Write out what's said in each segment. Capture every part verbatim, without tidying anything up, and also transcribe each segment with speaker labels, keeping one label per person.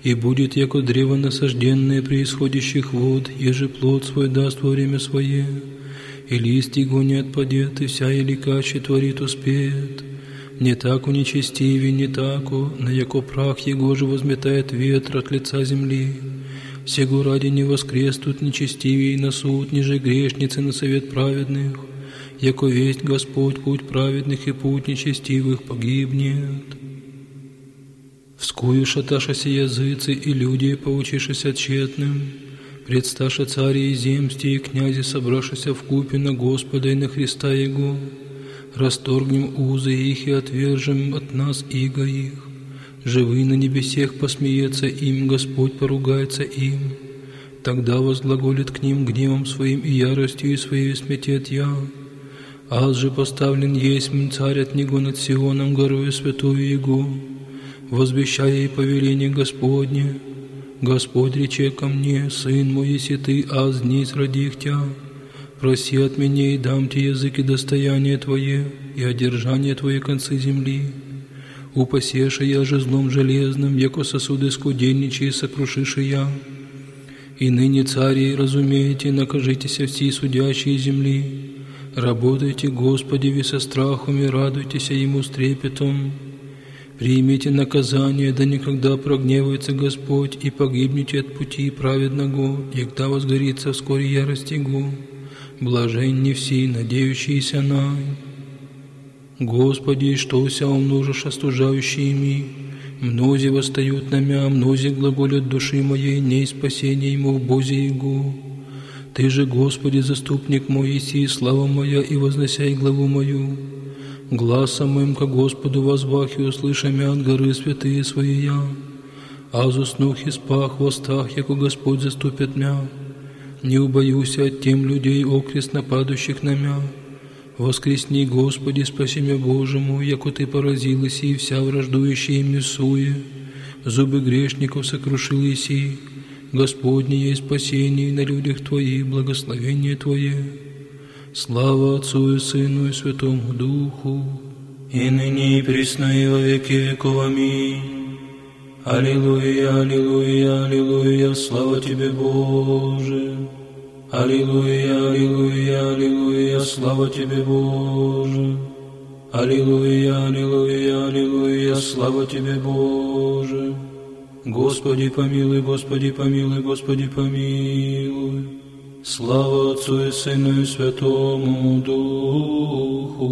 Speaker 1: и будет, яко древо насажденное при исходящих вод, еже плод свой даст во время свое, и лист его не отпадет, и вся еликаче творит успеет. Не так у нечестивей, не тако, на яко прах его же возметает ветер от лица земли. Сего ради не воскреснут нечестивей на суд, ниже грешницы на совет праведных, яко весть Господь путь праведных и путь нечестивых погибнет. Вскую шаташася языцы и люди, поучишися тщетным, предсташа цари и земсти и князи, собравшися вкупе на Господа и на Христа Его, расторгнем узы их и отвержем от нас иго их. Живый на небесех посмеется им, Господь поругается им. Тогда возглаголит к ним гневом своим и яростью и своей сметет я. Аз же поставлен есть царь от него над Сионом, горою святую Его, возвещая и повеление Господне. Господь рече ко мне: Сын мой, еси ты, аз днесь родих тя. Проси от меня, и дам тебе языки достояние Твое, и одержание Твое концы земли. Упасеша я же злом железным, яко сосуды скудельничие сокрушиши я. И ныне, цари, разумеете, накажитеся все судящие земли. Работайте, Господи, ви со страхом, и радуйтесь Ему с трепетом. Примите наказание, да никогда прогневается Господь, и погибнете от пути праведного, егда возгорится вскоре ярость Его. Блаженни все, надеющиеся на. Господи, что ся умножишь остужающими? Мнози восстают на мя, мнози глаголят души моей, не спасение ему в Бозе Его. Ты же, Господи, заступник мой, еси, слава моя, и возносяй главу мою. Гласом моим ко Господу возвах, и услыша мя от горы святые свои я. Аз уснух и спах в остах, яко Господь заступит мя. Не убоюся от тем людей, окрест нападущих на мя. Воскресни, Господи, спаси меня, Боже мой, яко Ты поразил иси, вся враждующая им суе. Зубы грешников сокрушил иси. Господне есть спасение на людях Твоих, благословение Твое. Слава Отцу и Сыну и Святому Духу, и ныне и присно и во веки веков. Аминь. Аллилуйя, аллилуйя, аллилуйя, слава Тебе, Боже. Аллилуйя, аллилуйя, аллилуйя, слава Тебе, Боже. Аллилуйя, аллилуйя, аллилуйя, слава Тебе, Боже. Господи помилуй, Господи помилуй, Господи помилуй. Слава Отцу и Сыну и Святому Духу,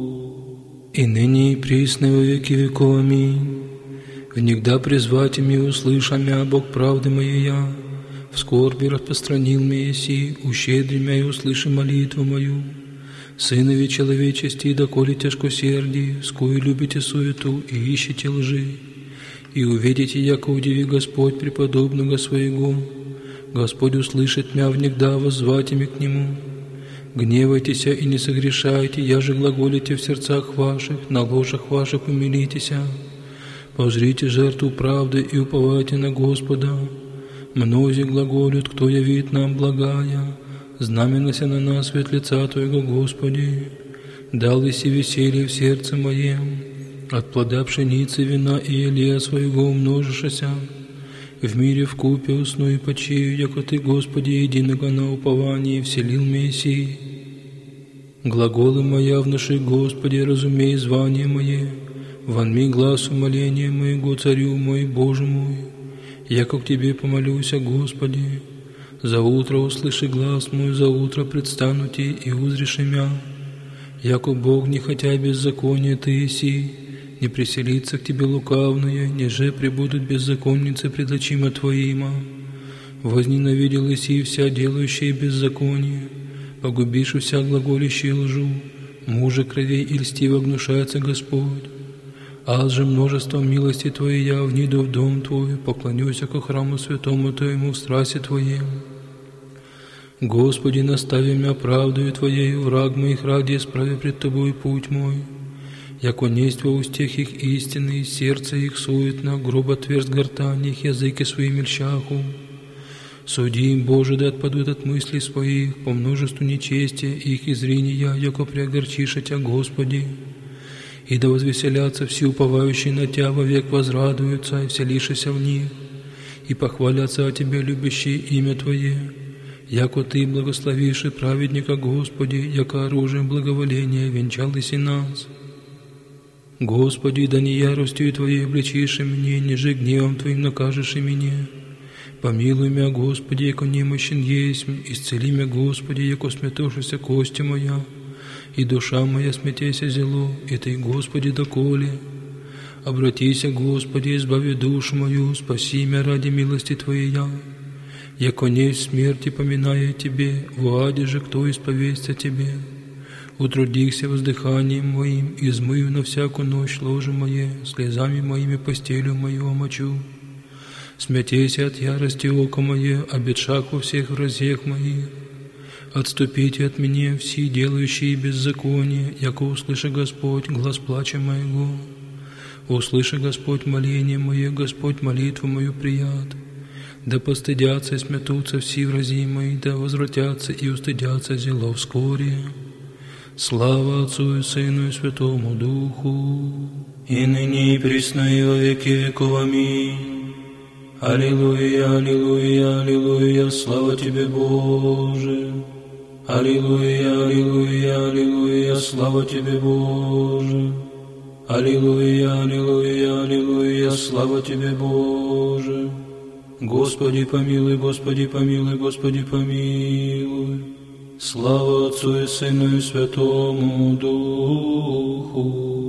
Speaker 1: и ныне и присно во веки веков. Аминь. Внегда призвать ими услыша мя, Бог правды моей я. В скорби распространил меня еси, ущедри мя и услыши молитву мою. Сынови человечести, доколе тяжкосердие, скую любите суету и ищете лжи. И увидите, яко удиви Господь преподобного своего. Господь услышит мя внегда, воззвать ими к Нему. Гневайтеся и не согрешайте, я же глаголите в сердцах ваших, на ложах ваших умилитеся. Позрите жертву правды и уповайте на Господа. Мнози глаголют, кто явит нам благая, знаменася на нас свет лица Твоего, Господи. Дал иси веселье в сердце моем, от плода пшеницы, вина и елея своего умножишася. В мире вкупе усну и почию, яко Ты, Господи, единого на уповании вселил Мессии. Глаголы моя внуши, Господи, разумей звание мое, вонми глаз умоления моего, Царю мой, Боже мой. Яко к Тебе помолюся, Господи, за утро услыши глаз мой, за утро предстану Ти и узреши мя. Яко Бог, не хотя беззакония Ты еси, не приселится к Тебе лукавные, неже прибудут беззаконницы пред очима Твоима. Возненавидел еси вся делающая беззаконие, погубишь вся глаголящая лжу, мужа кровей и льстиво гнушается Господь. Аз же множеством милости Твоей я вниду в дом Твой, поклонюсь ко храму святому Твоему в страсти Твоем. Господи, настави мя правдою Твоею, враг моих ради исправи пред Тобой путь мой. Яко несть во устех их истины, сердце их суетно, грубо тверст гортань их, языки свои мельчаху. Суди им, Боже, да отпадут от мыслей своих, по множеству нечестия их изрения, яко приогорчиша Тя, Господи. И да возвеселятся все уповающие на Тя, вовек возрадуются и вселишися в них. и похвалятся о Тебе любящие имя Твое. Яко Ты благословишь праведника, Господи, яко оружием благоволения венчал и нас. Господи, да не яростью Твоей обличишь меня, ниже гневом Твоим накажешь и меня. Помилуй меня, Господи, яко немощен есть, исцели меня, Господи, яко смятошися кости моя, и душа моя смятейся зело, и Ты, Господи, доколе. Обратися, Господи, избави душу мою, спаси меня ради милости Твоей. Яко не в смерти поминая Тебе, в аде же кто исповестся Тебе. Утрудихся воздыханием моим, измыю на всякую ночь ложе мое, слезами моими постелью мою омочу. Смятейся от ярости око мое, обетшак во всех вразех моих. Отступите от меня все делающие беззаконие, яко услыши Господь глас плача моего. Услыши Господь моление мое, Господь молитву мою прият. Да постыдятся и смятутся все врази мои, да возвратятся и устыдятся зело вскоре. Слава Отцу и Сыну и Святому Духу,
Speaker 2: и ныне и присно и во веки веков. Аминь. Аллилуйя, аллилуйя, аллилуйя, слава Тебе, Боже. Аллилуйя, аллилуйя, аллилуйя, слава Тебе, Боже. Аллилуйя, аллилуйя, аллилуйя, слава Тебе, Боже. Господи помилуй, Господи помилуй, Господи помилуй. Слава Отцу и Сыну и Святому Духу,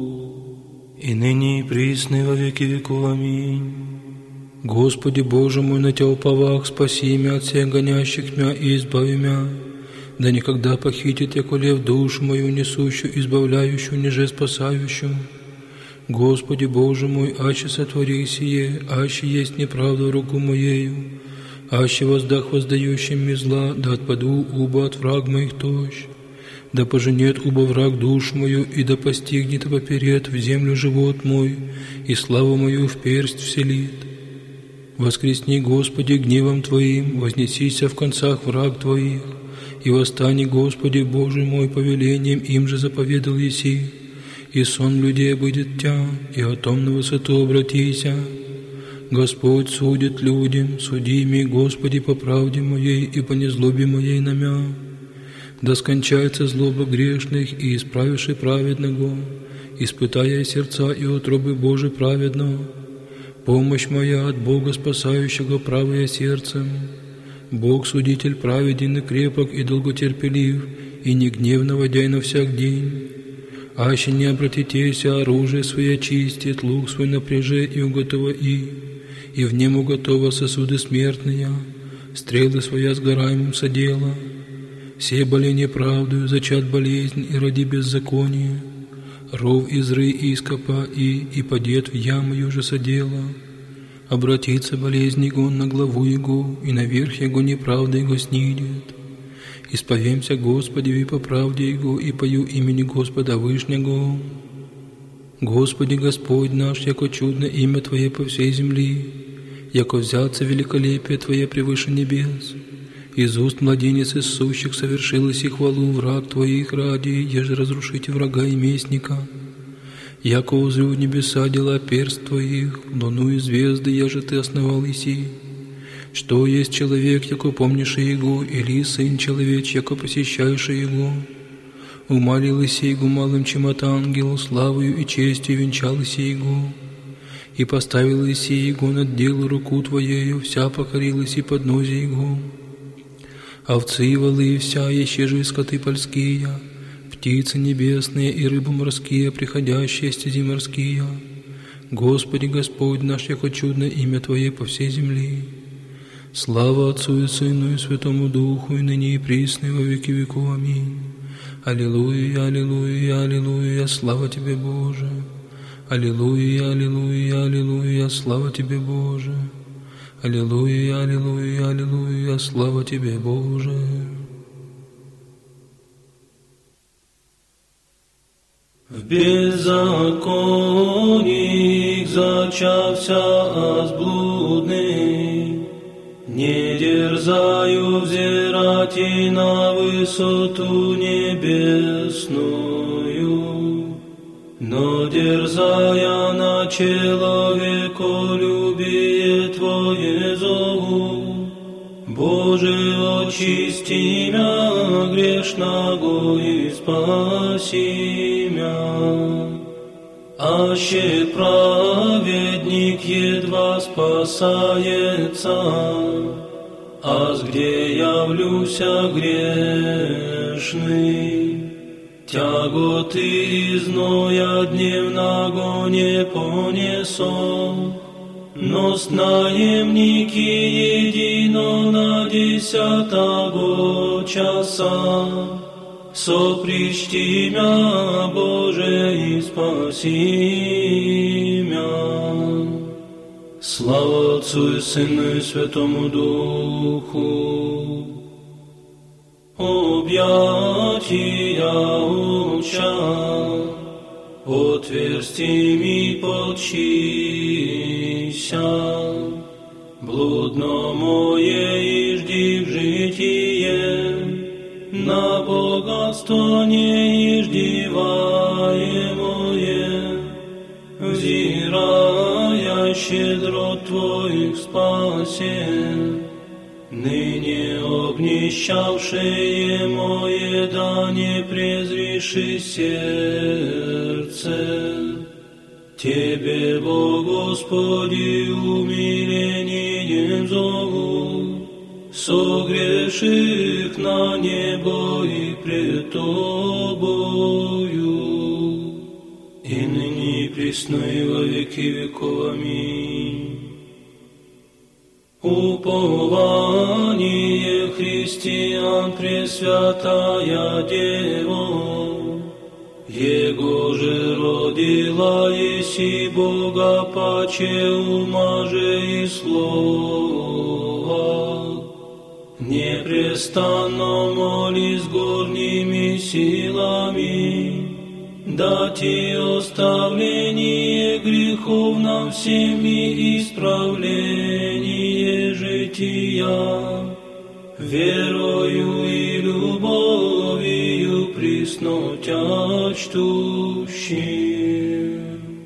Speaker 1: и ныне и присно и во веки веков. Аминь. Господи Боже мой, на Тебя уповах, спаси меня от всех гонящих меня и избави меня. Да никогда похитит яко лев душу мою несущую, избавляющую, ниже спасающую. Господи Боже мой, аще сотвори сие, аще есть неправда в руку моею, аще воздах воздающим ми зла, да отпаду уба от враг моих тощ. Да поженет уба враг душу мою, и да постигнет и поперед в землю живот мой, и славу мою в персть вселит. Воскресни, Господи, гневом Твоим, вознесися в концах враг Твоих, и восстани, Господи, Боже мой, повелением им же заповедал еси, и сон людей будет Тя, и о том на высоту обратися. Господь судит людям, суди ми, Господи, по правде моей и по незлобе моей на мя. Да скончается злоба грешных и исправивши праведного, испытая сердца и утробы Божий праведного. Помощь моя от Бога спасающего правое сердцем. Бог судитель праведен и крепок и долготерпелив, и не гневно водяй на всяк день. Аще не обратитесь, а оружие свое очистит, лук свой напряже и уготова и, и в нем уготова сосуды смертные, стрелы своя сгораемым содела. Все боли неправдою, зачат болезнь и роди беззаконие. Ров из ры и ископа и, и падет в яму же содела. Обратится болезнь его на главу его, и наверх его неправда его снидет. Исповемся Господи и по правде Его, и пою имени Господа Вышнего. Господи Господь наш, яко чудно имя Твое по всей земли, яко взяться великолепие Твое превыше небес. Из уст младенец из сущих совершилось и хвалу враг Твоих ради, еже разрушите врага и местника. Яко узрю в небеса дела перст Твоих, луну и звезды, еже Ты основал иси. Что есть человек, яко помнишь Его, или сын человеч, яко посещаешь Его? Умалил иси Его малым, чем от ангел, славою и честью венчал иси Его. И поставил иси Его над делу руку Твоею, вся покорил иси поднозе Его. Овцы и волы вся, еще же скоты польские, птицы небесные и рыбы морские, приходящие стези морские. Господи Господь наш, яко чудно имя Твое по всей земли. Слава Отцу и Сыну и Святому Духу, и ныне и присно и во веки веков. Аминь. Аллилуйя, аллилуйя, аллилуйя, слава Тебе, Боже. Аллилуйя, аллилуйя, аллилуйя, слава Тебе, Боже. Аллилуйя, аллилуйя, аллилуйя, слава Тебе, Боже.
Speaker 2: В беззаконии зачався аз блудный, не дерзаю взирать и на высоту небесную, но дерзая на человеколюбие Твое Боже, очисти мя грешного и спаси мя. Аще праведник едва спасается, аз где явлюся грешный. Тяготы и зноя дневного не понесу, но с наемники едино на десятого часа. Сопричти мя, Боже, и спаси мя. Слава Отцу и Сыну и Святому Духу. Объятия уча, отверстиями подчися, блудно мое ижди в житие, на богатство не иждиваемое, взирая щедрот Твоих спасен. Ныне обнищавшее мое, да не презреши сердце. Тебе, Бог Господи, умилением зову, согреших на небо и пред Тобою, и ныне и присно и во веки веков. Аминь. Упование христиан, Пресвятая Дева, Его же родила еси Бога паче ума же и слова. Непрестанно молись горними силами, дати оставление грехов нам всем и исправление жития, верою и любовью присно Тя чтущим.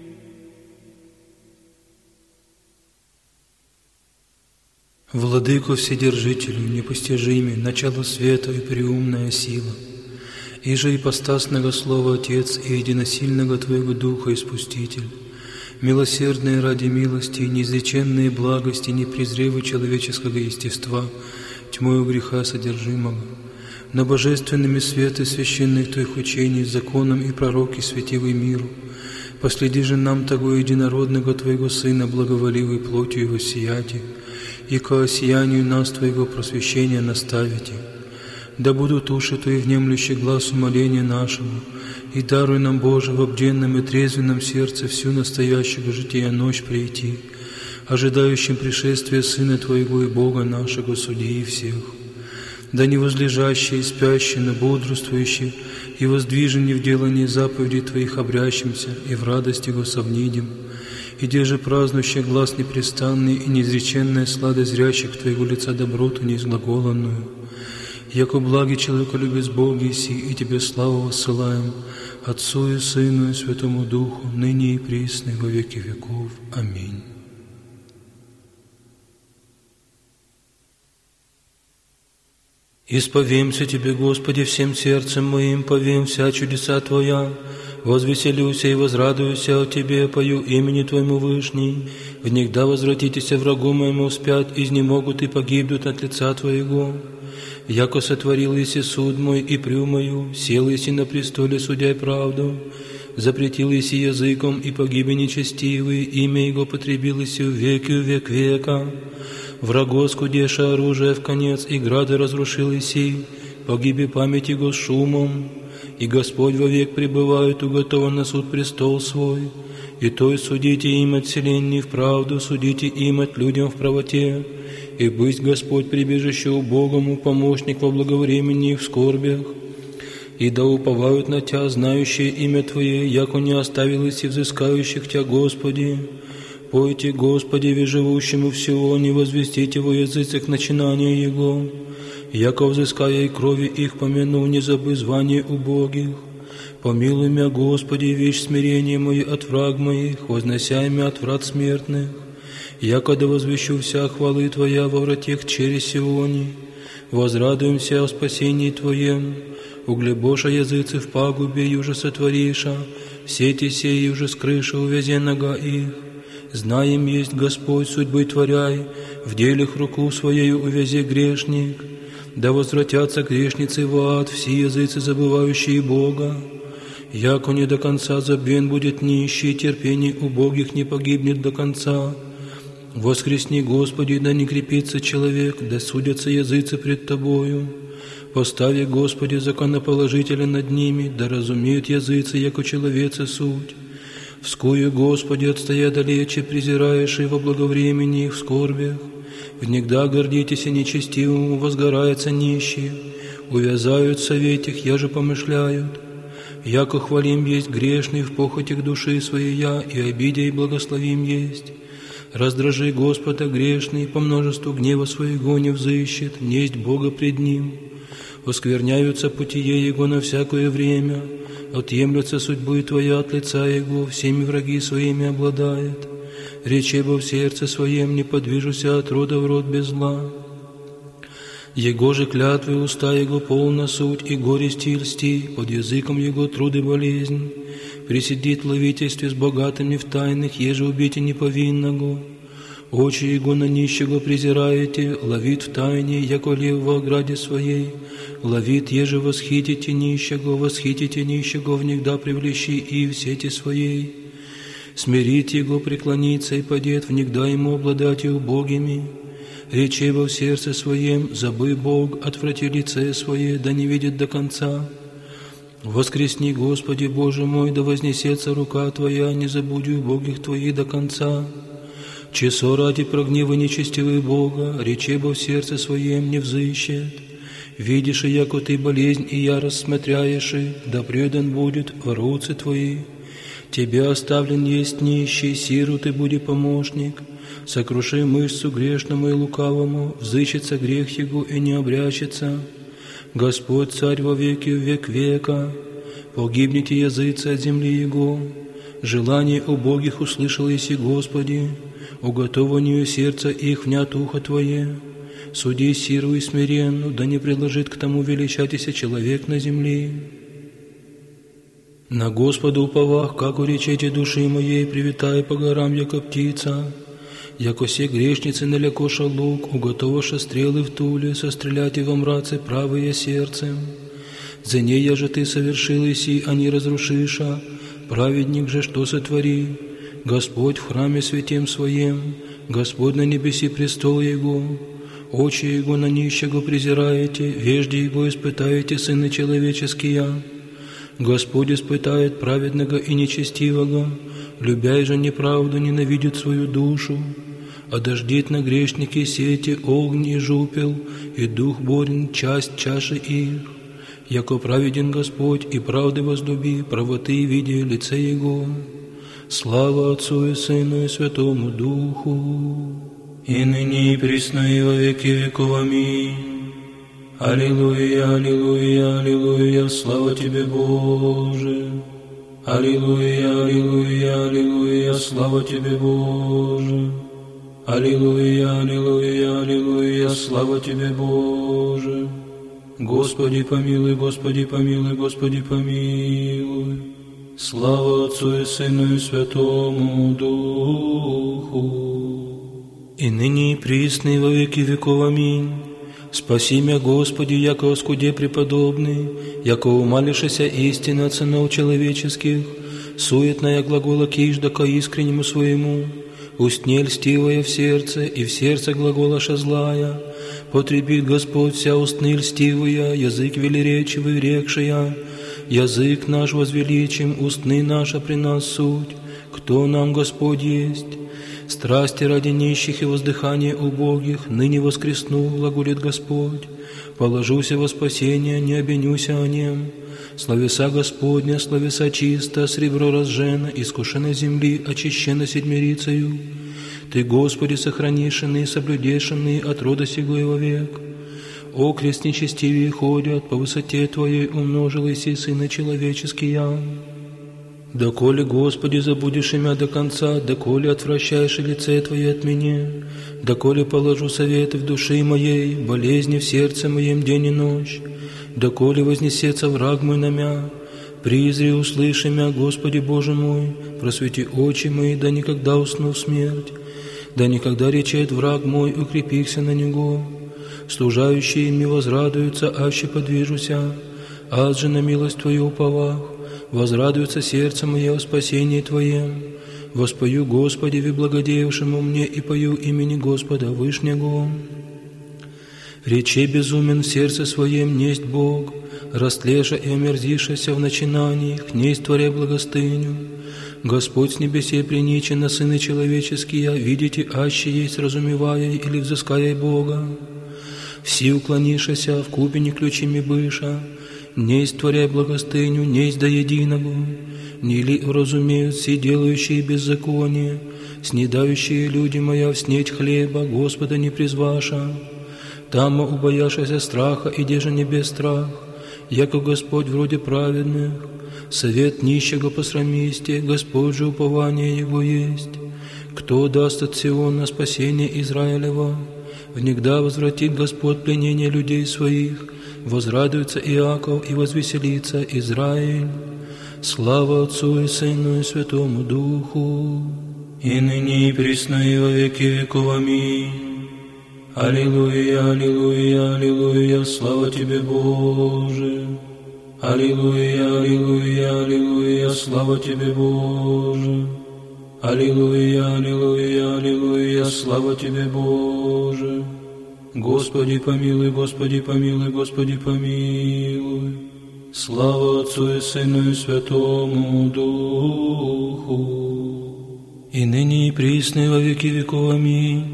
Speaker 1: Владыко Вседержителю, непостижимый, начало света и преумная сила, иже ипостасного Слова Отец и единосильного Твоего Духа Испуститель, милосердные ради милости и неизреченные благости, не презревы человеческого естества, тьмою греха содержимого, но божественными светы священных Твоих учений, законом и пророки светивый миру, последи же нам того единородного Твоего Сына, благоволивой плотью Его сияти, и ко осиянию нас Твоего просвещения наставите. Да будут уши Твои внемлющий глаз умоления нашему, и даруй нам, Боже, в обденном и трезвенном сердце всю настоящего жития ночь прийти, ожидающим пришествия Сына Твоего и Бога нашего, судьи всех. Да не возлежащие и спящие, но бодрствующие, и воздвиженные в делании заповедей Твоих обрящимся, и в радости Его совнидим, и где же празднующий глаз непрестанный и неизреченная сладость зрящих Твоего лица доброту неизглаголанную. Яко благий человеколюбец Бог еси, и Тебе славу воссылаем, Отцу и Сыну и Святому Духу, ныне и присно и во веки веков. Аминь. Исповемся Тебе, Господи, всем сердцем моим, повем вся чудеса Твоя, возвеселюся и возрадуюся о Тебе, пою имени Твоему Вышний, внегда возвратитеся врагу моему вспять, изнемогут и погибнут от лица Твоего. Яко сотворил еси суд мой и приумою, сел еси на престоле, судя правду, запретил еси языком и погибли нечестивые, имя Его потребил еси в веки в век века. Врагу скудеша оружие в конец, и грады разрушил еси, погиби память Его с шумом. И Господь вовек пребывает, уготован на суд престол свой, и то и судите им от вселенной в правду, судите им от людям в правоте, и быть Господь прибежище убогому, помощник во благовремени и в скорбях, и да уповают на Тя, знающие имя Твое, яко не оставил и взыскающих Тя, Господи. Пойте, Господи, ви живущему в Сионе, возвестите во языцах начинания Его, яко взыская и крови их помяну, не забы звание убогих. Помилуй мя, Господи, вещь смирения мои от враг моих, вознося мя от врат смертных. Якода возвещу вся хвалы Твоя во вратех через Сионе, возрадуемся о спасении Твоем, углебоша языцы в пагубе, юже сотвориша, сети сей юже с крыши увязе нога их. Знаем есть Господь судьбы творяй, в делях руку Своею увязе грешник. Да возвратятся грешницы в ад, все языцы, забывающие Бога. Яко не до конца забвен будет нищий, терпение убогих не погибнет до конца. Воскресни, Господи, да не крепится человек, да судятся языцы пред Тобою. Постави, Господи, законоположителя над ними, да разумеют языцы, яко человеца суть. Вскую, Господи, отстоя далече, презираешь и во благовремени их в скорбях. Внегда гордитесь и нечестивому, возгорается нищие. Увязают в советях, я же помышляют. Яко хвалим есть грешный в похотях души своей я, и обидя и благословим есть. Раздражи Господа грешный, по множеству гнева своего не взыщет, несть Бога пред Ним. Оскверняются путие Его на всякое время, отъемлются судьбы Твоя от лица Его, всеми враги своими обладает. Рече бо в сердце своем, не подвижуся от рода в род без зла. Его же клятвы уста Его полна суть, и горести и льсти, под языком Его труд и болезнь. Присидит в ловительстве с богатыми в тайных, еже убите неповинного. Очи Его на нищего презираете, ловит в тайне, яко лев во ограде своей. Ловит, еже восхитите нищего, восхитите нищего, внегда привлечи и в сети своей. Смирить Его, преклониться и падет, внегда Ему обладать и убогими. Речи во в сердце своем, забы Бог, отврати лице свое, да не видит до конца. Воскресни, Господи, Боже мой, да вознесется рука Твоя, не забудь убогих Твоих до конца. Чесо ради прогнева нечестивый Бога, речи во в сердце своем не взыщет. Видишь, и яко Ты болезнь и ярость смотряешь, да предан будет в руцы Твои. Тебе оставлен есть нищий, сиру Ты буди помощник. Сокруши мышцу грешному и лукавому, взыщется грех его и не обрящется. Господь Царь во веки в век века, погибнете языцы от земли Его. Желание убогих услышал еси, Господи, уготованию сердца их внят ухо Твое. Суди сиру и смиренну, да не предложит к тому величатися человек на земле. На Господа уповах, как уречете души моей, привитай по горам, яко птица. Яко се грешницы налякоша лук, уготоваша стрелы в туле, состреляти во мраце правые сердцем. За ней я же Ты совершил еси, а не разрушиша, праведник же что сотвори. Господь в храме святем Своем, Господь на небеси престол Его. Очи Его на нищего презираете, вежди Его испытаете, сыны человеческие. Господь испытает праведного и нечестивого, любя же неправду, ненавидит свою душу. Одождит на грешники сети огонь и жупел, и дух борен часть чаши их. Яко праведен Господь, и правды возлюби, правоты видя лице Его. Слава Отцу и Сыну и Святому Духу, и ныне и присно и во веки веков. Аминь. Аллилуйя, аллилуйя, аллилуйя, слава Тебе, Боже. Аллилуйя, аллилуйя, аллилуйя, слава Тебе, Боже. Аллилуйя, аллилуйя, аллилуйя, слава Тебе, Боже. Господи помилуй, Господи помилуй, Господи помилуй. Слава Отцу и Сыну и Святому Духу, и ныне и присно и во веки веков. Аминь. Спаси мя, Господи, яко оскуде преподобный, яко умалишися истина от сынов человеческих, суетная глагола кижда ко искреннему своему, устне льстивая в сердце, и в сердце глаголаша злая, потребит Господь вся устны льстивая, язык велеречивый рекшая, язык наш возвеличим, устны наша при нас суть, кто нам Господь есть. Страсти ради нищих и воздыхания убогих, ныне воскресну, глаголит Господь. Положуся во спасение, не обенюся о нем. Словеса Господня, словеса чисто, сребро разжено, искушено земли, очищено седмирицею. Ты, Господи, сохранишенный, соблюдешенный от рода сего и вовек. О, крест нечестивее ходят, по высоте Твоей умножились и сыны человеческие. Доколе, Господи, забудешь имя до конца, доколе отвращаешь лице Твое от меня, доколе положу советы в душе моей, болезни в сердце моем день и ночь, доколе вознесется враг мой на мя, призри, услыши мя, Господи Боже мой, просвети очи мои, да никогда усну в смерть, да никогда речет враг мой, укрепихся на него, служающие ми возрадуются, аще подвижуся, аз же на милость Твою уповах, возрадуется сердце мое о спасении Твоем. Воспою Господи, ви благодеявшему мне, и пою имени Господа Вышнего. Рече безумен в сердце своем несть Бог, растлеша и омерзишася в начинаниях, несть творя благостыню. Господь с небесе приничен на сыны человеческие, видите, аще есть разумевая или взыская Бога. Все уклонишася в купе не ключами быша, несть творя благостыню, несть до единого, не ли разумеют все делающие беззаконие, снедающие люди моя в снеть хлеба, Господа не призваша, там убояшася страха, и деже не без страх, яко Господь вроде праведных, совет нищего посрамисте, Господь же упование Его есть. Кто даст от Сиона спасение Израилева, внегда возвратит Господь пленение людей своих, возрадуется Иаков и возвеселится Израиль. Слава Отцу и Сыну и Святому Духу,
Speaker 2: и ныне и присно и во веки веков. Аминь. Аллилуйя, аллилуйя, аллилуйя, слава Тебе, Боже. Аллилуйя, аллилуйя, аллилуйя, слава Тебе, Боже. Аллилуйя, аллилуйя, аллилуйя, слава Тебе, Боже. Господи помилуй, Господи помилуй, Господи помилуй. Слава Отцу и Сыну и Святому Духу,
Speaker 1: и ныне и присно и во веки веков. Аминь.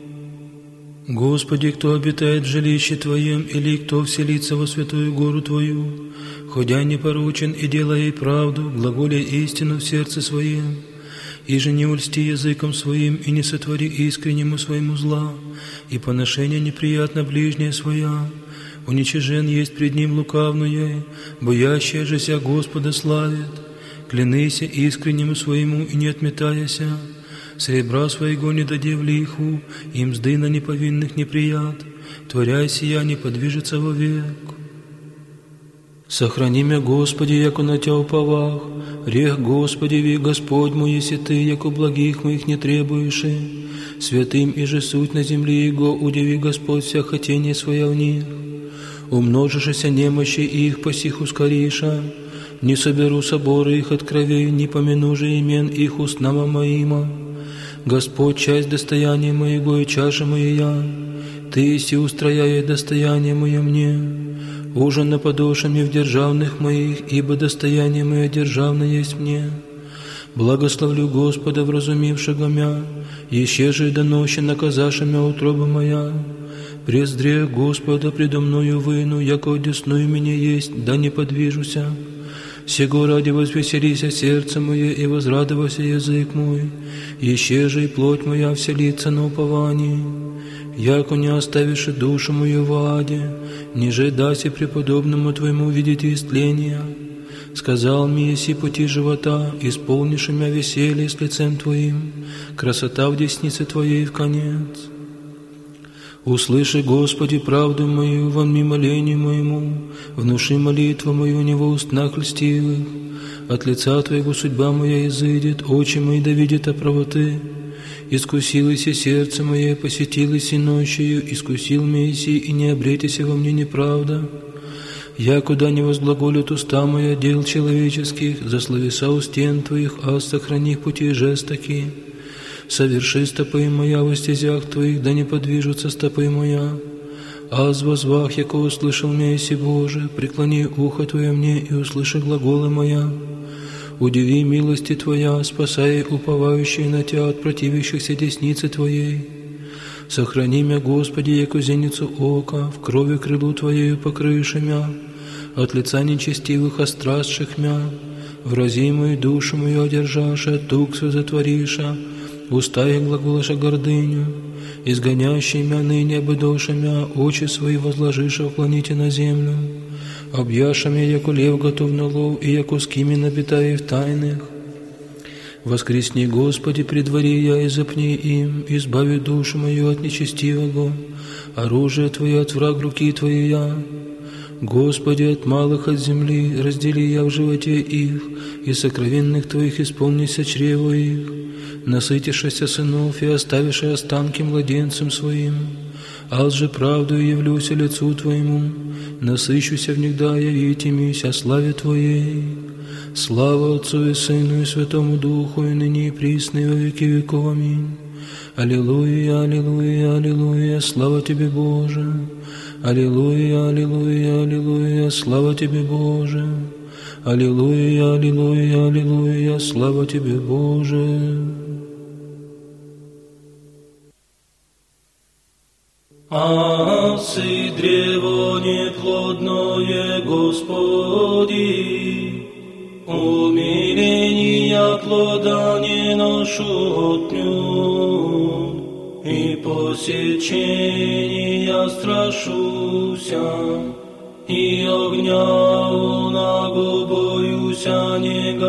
Speaker 1: Господи, кто обитает в жилище Твоем, или кто вселится во святую гору Твою, ходя непорочен и делая правду, глаголя истину в сердце своем, и же не ульсти языком своим, и не сотвори искреннему своему зла, и поношение неприятно ближнее своя, уничижен есть пред ним лукавное, боящая же ся Господа славит, клянися искреннему своему и не отметаяся, серебра своего не даде в лиху, и мзды на неповинных неприят, творяй сия не подвижется вовек. Сохрани мя, Господи, яко на Тя уповах, рех, Господи, ви Господь мой, еси Ты, яко благих моих не требуешь, святым и же суть на земле Его, удиви Господь вся хотение своя в них. Умножишься немощи их, посих ускориша, не соберу соборы их от кровей, не помяну же имен их устнама моима. Господь, часть достояния моего и чаша моя, Ты си устрояй достояние мое мне. Ужин на подошами в державных моих, ибо достояние мое державное есть мне. Благословлю Господа, вразумившего мя, еще же и донощи наказаша мя утроба моя. Прездрее Господа предо мною выну, яко одесную меня есть, да не подвижуся. Сего ради возвеселися сердце мое и возрадовался язык мой, еще же и плоть моя вселится на уповании. Яко не оставишь душу мою в аде, ниже даси преподобному Твоему видеть истления. Сказал мне, еси пути живота, исполнишь мя веселье с лицем Твоим, красота в деснице Твоей в конец. Услыши, Господи, правду мою во мне молению моему, внуши молитву мою не во устнах льстивых. От лица Твоего судьба моя изыдет, очи мои да видят о правоты. Искусилось и сердце мое, посетилось и ночью, искусил Месси, и не обретися во мне неправда. Я куда не возглаголят уста моя дел человеческих, за словеса у стен Твоих, а сохрани пути жестоки. Соверши стопы моя во стезях Твоих, да не подвижутся стопы моя. Аз возвах, яко услышал Месси Боже, преклони ухо Твое мне и услыши глаголы моя. Удиви милости Твоя, спасай уповающие на Тя от противящихся десницы Твоей. Сохрани мя, Господи, яко зеницу ока, в крови крылу Твоею покрыши мя, от лица нечестивых острастших мя, врази мою душу мою одержаша, туксу затвориша, уста их глаголаша гордыню, изгонящий мя ныне обыдоша мя, очи свои возложиша уклоните на землю. объяшами, яко лев готов на лов, и яко скими напитая в тайных. Воскресни, Господи, при дворе я, и запни им, избави душу мою от нечестивого, оружие Твое от враг руки Твоей я. Господи, от малых от земли раздели я в животе их, и сокровенных Твоих исполнися чрево их. Насытишься сынов и оставишь останки младенцам своим, ал же правду явлюся лицу Твоему, насыщуся внегда явитимись о славе Твоей. Слава Отцу и Сыну и Святому Духу, и ныне и присно и во веки веков. Аминь. Аллилуйя, аллилуйя, аллилуйя, слава Тебе, Боже. Аллилуйя, аллилуйя, аллилуйя, слава Тебе, Боже. Аллилуйя, аллилуйя, аллилуйя, слава Тебе, Боже.
Speaker 2: А си древо неплодное, Господи, умиления плода не ношу отнюдь, и посечения страшуся, и огня унаго боюся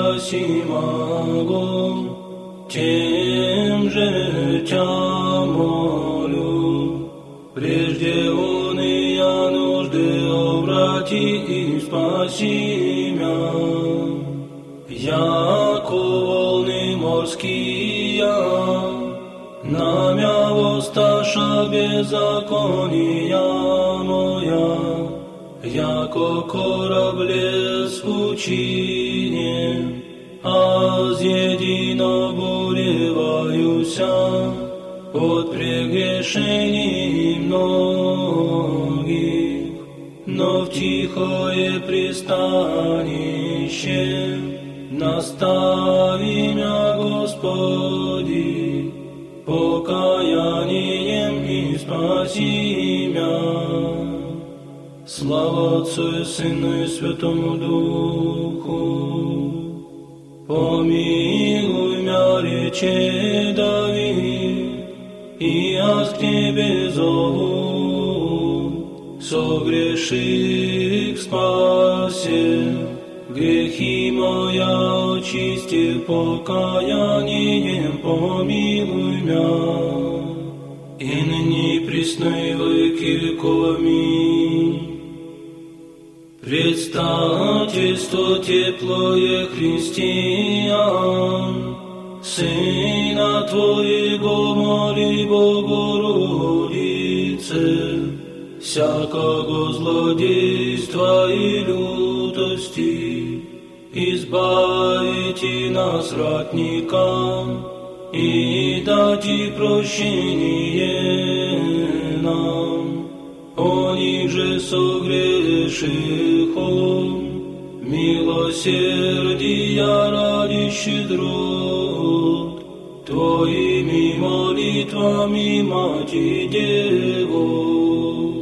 Speaker 2: негасимого, тем же Тя молю. Прежде уния нужды обрати и спаси мя, яко волны морские, на мя воссташа беззакония моя, яко корабле с пучине, а с единобуреваюся от прегрешений многих, но в тихое пристанище настави мя, Господи, покаянием и спаси мя. Слава Отцу и Сыну и Святому Духу. Помилуй мя, рече Давид, и аз к Тебе зову, согреших спаси, грехи моя очисти, покаянием помилуй мя, и ныне и присно и во веки веков. Аминь. Предстательство теплое христиан, Сына Твоего моли, Богородице, всякого злодейства и лютости, избавите нас, ратникам, и дайте прощение нам, о них же согрешихом, милосердия ради щедрот, Твоими молитвами, Мати Дево.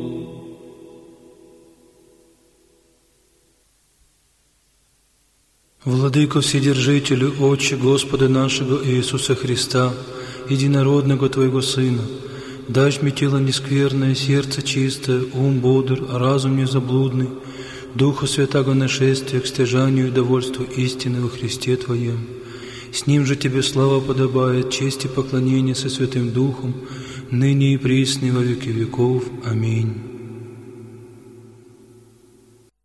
Speaker 1: Владыко Вседержителю, Отче Господа нашего Иисуса Христа, единородного Твоего Сына, дашь мне тело нескверное, сердце чистое, ум бодр, разум незаблудный, Духа Святаго нашествия к стяжанию и довольству истины во Христе Твоем. С Ним же Тебе слава подобает, честь и поклонение со Святым Духом, ныне и присно во веки веков. Аминь.